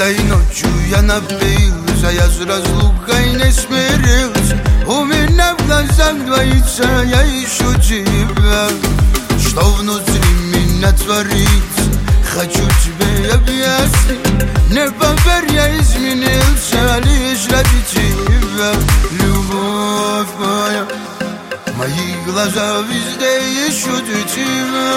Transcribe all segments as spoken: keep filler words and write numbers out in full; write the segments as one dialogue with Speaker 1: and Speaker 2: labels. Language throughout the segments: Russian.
Speaker 1: Этой ночью я напился, я с разлукой не смирился. У меня в глазах двоится, я ищу тебя. Что внутри меня творится, хочу тебе объяснить. Не поверь, я изменился лишь ради тебя. Любовь моя, мои глаза везде ищут тебя.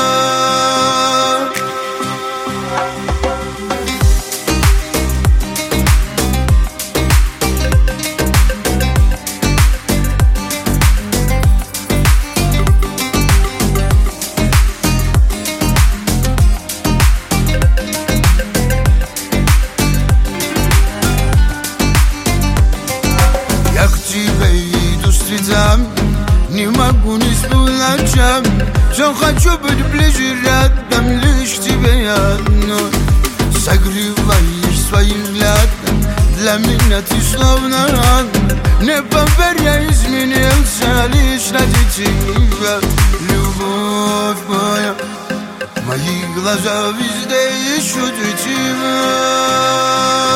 Speaker 1: Не могу не спать ночами, все хочу быть ближе рядом, лишь тебе одной. Согреваешь своим взглядом, для меня ты словно ангел. Не поверь, я изменился лишь ради тебя. Любовь моя, мои глаза везде ищут тебя.